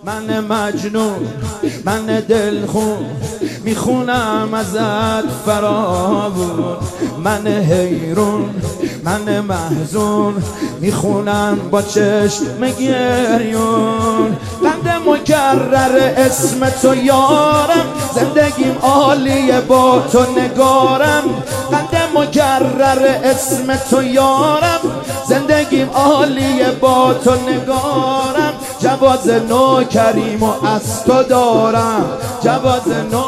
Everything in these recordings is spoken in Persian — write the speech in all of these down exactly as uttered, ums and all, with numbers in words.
من مجنون من دلخون میخونم ازت فراوون، من حیرون من محزون میخونم با چشم گریون. بنده مکرر اسم تو یارم، زندگیم عالیه با تو نگارم. بنده مکرر اسم تو یارم، زندگیم عالیه با تو نگارم. جواز نو کریم و از تو دارم، جواز نو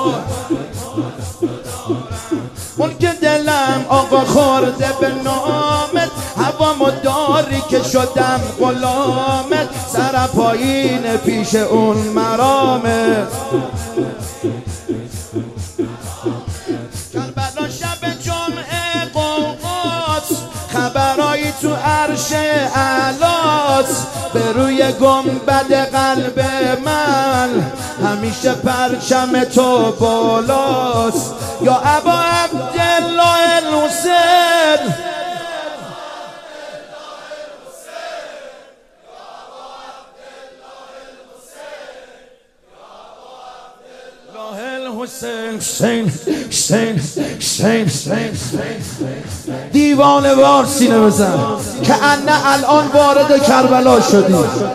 اون که دلم آقا خورده به نامت، هوامو داری که شدم غلامت. سر پایین پیش اون مرامت. کربلا شب جمعه قوقاست، خبرایی تو عرش اعلاست. به روی گنبد قلب من همیشه پرچم تو بالاست. یا ابا عبدالله الحسین، حسین حسین حسین دیوانه وار سینه بزن که انه الان وارد کربلا شدی.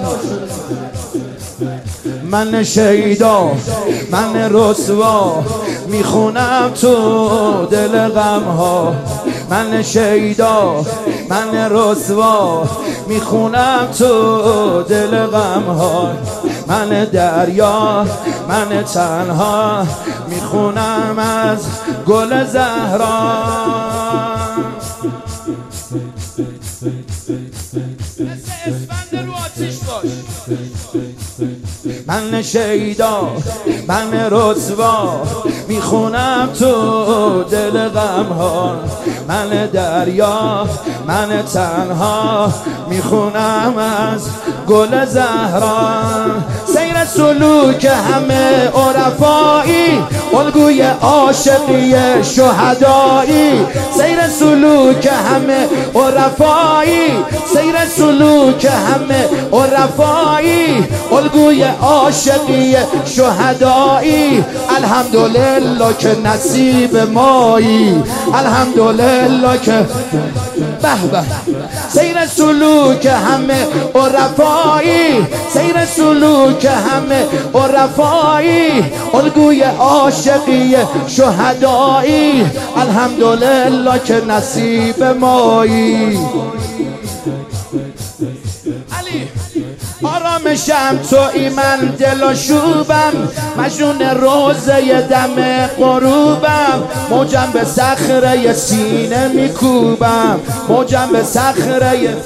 من شیدا من رسوا میخونم تو دل غم ها. من شیدا من رسوا میخونم تو دل غم ها. من دریا من تنها میخونم از گل زهرا. من شیدا من رسوا میخونم تو دل غم ها. من دریا من تنها میخونم از گل زهرا. سیر سلوک همه عرفایی، الگوی عاشقی شهدایی. سیر سلوک همه عرفایی، سیر سلوک همه عرفایی، الگوی عاشقی شهدایی. الحمدلله که نصیب مایی، الحمدلله که به به. سیر سلوک همه عرفایی، سیر سلوک همه عرفایی، الگوی عاشقی شهدایی. الحمدلله که نصیب مایی. علی آرامشم تویی، من دل و شوبم، مجنون روزه دم غروبم. موجم به صخره سینه میکوبم، موجم به صخره.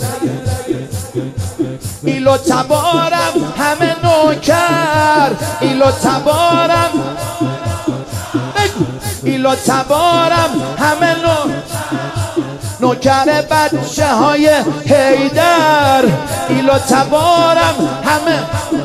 ایلو تبارم همه نوکر، ایلو تبارم بگو. ایلو تبارم همه نو نوکر بچه های حیدر. ایلو تبارم همه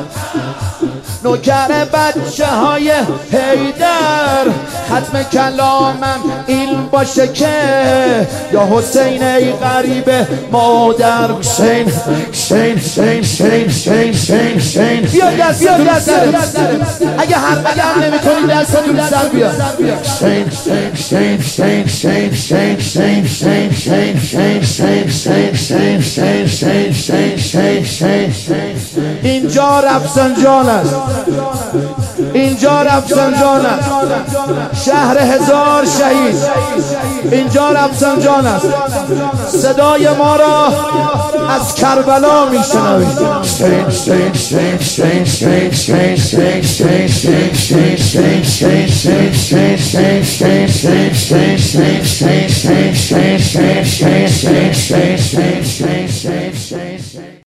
نوکر بچه های حیدر. ختم کلامم این باشه که یا حسین ای غریب مادر. حسین حسین حسین حسین حسین حسین حسین بیا دست بیا دست اگه هر قدم نمی کنی دست کنی رو سر بیا. حسین حسین حسین حسین حسین حسین حسین حسین حسین حسین حسین حسین حسین حسین. اینجا رفسنجان است، اینجا رفسنجان است، شهر هزار شهید. اینجا رفسنجان است، صدای ما را از کربلا میشنوید.